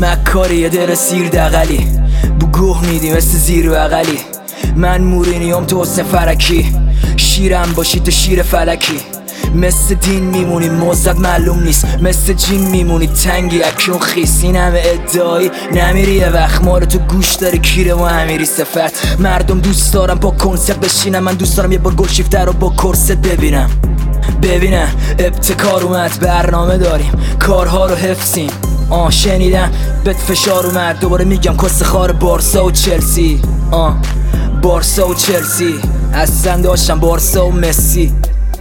مکاری در سیر دقلی بو گوه میدی مثل زیر بغلی. من مورینیوم تو حسن فرکی، شیرم باشی تو شیر فلکی. مثل دین میمونی موزد معلوم نیست، مثل جین میمونی تنگی اکیون خیس. این همه ادعایی نمیری یه وقت ما رو تو گوش داری کیره و همیری صفت. مردم دوست دارم با کنسرت بشینم، من دوست دارم یه بار گل شیفته رو با کرست ببینم. ابتکار اومد، برنامه داریم، کارها رو حفظیم. شنیدم بهت فشار اومد، دوباره میگم کس خار بارسا و چلسی. بارسا و چلسی اصلا داشتم بارسا و مسی.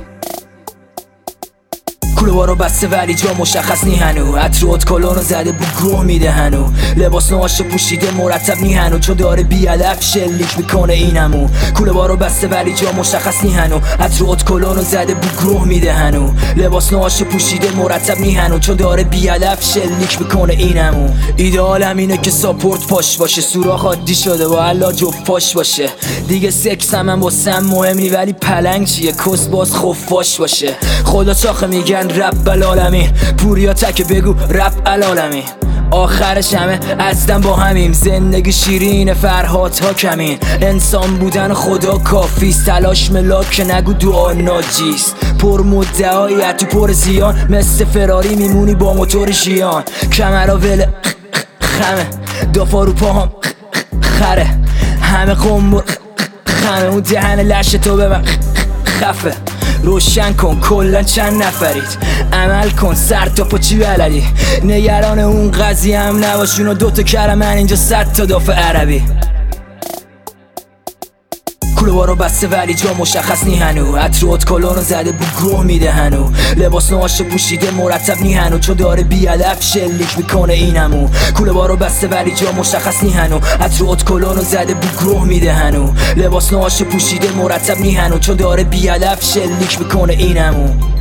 کوله بارو بسته ولی جا مشخص نی هنو. عطر ادکالون رو زده بو گروه میده هنو. لباس نواشو پوشیده مرتب نی هنو، چون داره بی‌ادب شلیک میکنه اینمو. کوله بارو بسته ولی جا مشخص نی هنو. عطر ادکالون رو زده بو گروه میده هنو. لباس نواشو پوشیده مرتب نی هنو، چون داره بی‌ادب شلیک میکنه اینمو. ایدئالم اینه که ساپورت پاش باشه، سوراخ عادی شده و الا جفت پاش باشه. دیگه سکس هم واسم مهم نی، ولی پلنگ چیه کس باز خفاش باشه. خدا چاخه میگن رب العالمین، پوریا تک بگو رب العالمین. آخرش همه اصلا با همیم، زندگی شیرین فرهاد ها کمین. انسان بودن خدا کافیست، تلاش ملاک نگو دعا ناجیست. پر مدعایی تو پر زیان، مثل فراری میمونی با موتور ژیان. کمرا ول خمه، دافا رو پاهم خره، همه قنبر خمه. اون دهن لشه تو ببن خفه. روشن کن کلن چند نفرید، عمل کن سر تا پا چی بلدی. نگران اون قضیه هم نباش، اونو دوتا کلمه من اینجا 100 تا دافع عربی. کوله بارو بسته ولی جا مشخص نی هنو. عطر ادکالون رو زده بو گروه میده هنو. لباس نواشو پوشیده مرتب نی هنو، چون داره بی‌ادب شلیک میکنه اینمو. کوله بارو بسته ولی جا مشخص نی هنو. عطر ادکالون رو زده بو گروه میده هنو. لباس نواشو پوشیده مرتب نی هنو، چون داره بی‌ادب شلیک میکنه اینمو.